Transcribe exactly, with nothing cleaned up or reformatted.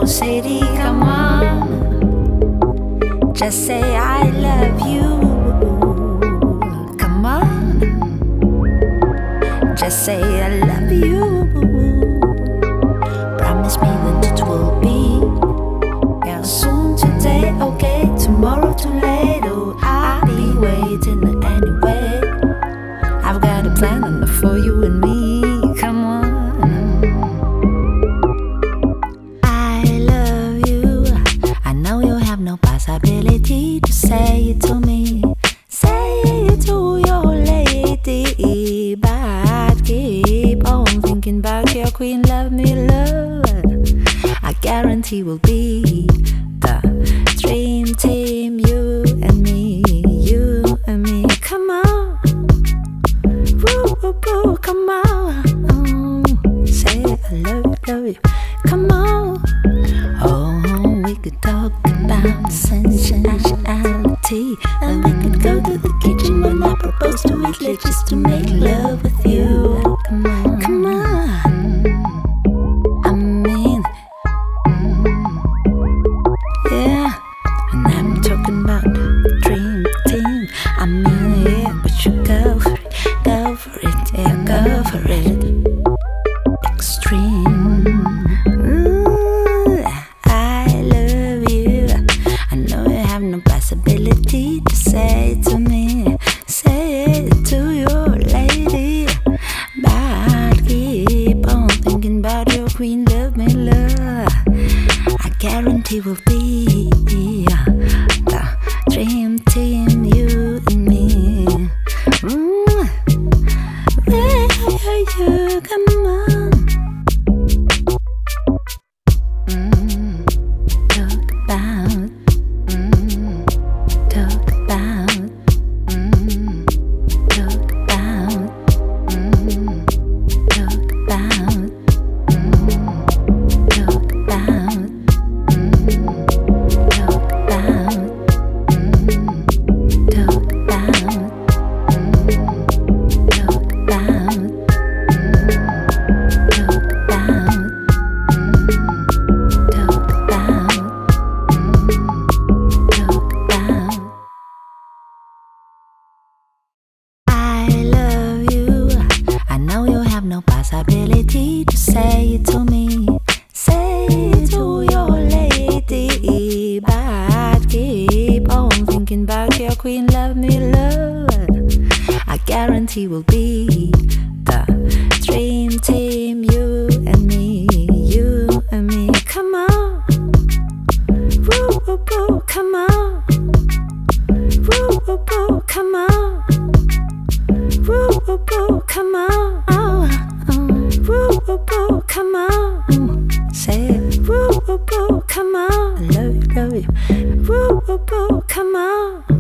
Sadie, come on. Just say I love you. Come on. Just say I love you. Promise me that it will be, yeah, soon today, okay, tomorrow too late. Oh, I'll be waiting anyway. I've got a plan for you and me. Come on. I love you. I know you have no possibility to say it to me. Say it to your lady, but keep on thinking about your queen. Love me, love. I guarantee we'll be the dream team, you and me, you and me. Come on, woo, woo, woo, come on. Say I love you, love you. Come on. Oh, we could talk about sensuality, and we could go to the kitchen when I propose to Italy just to make love with you. Come on, come on. I mean, yeah, and I'm talking about the dream team. I mean, yeah, but you go for it, go for it, yeah, go for it. Extreme. Ooh, I love you. I know you have no possibility to say it to me. Say it to your lady, but keep on thinking about your queen. Love me, love. I guarantee we'll be the dream team, you and me. Mm. Where are you? Come on. Mm. Talk about. Mm. Talk about. Mm. Talk about. Mm. Talk about. Mm. Talk about. Mm. Talk about. Mm. Talk about. Mm. Talk about. I love you. I know you have no possibility to say it to me. Say it to your lady, but keep on thinking about your queen. Love me, love. I guarantee we'll be the dream team, you and me, you and me. Come on, woo, woo, woo, come on, woo, woo, woo, come on, woo, woo, woo, come on, oh, oh. Woo, woo, woo, come on. Say it, woo, woo, woo, come on. I love you, love you. Woo, woo, woo, come on.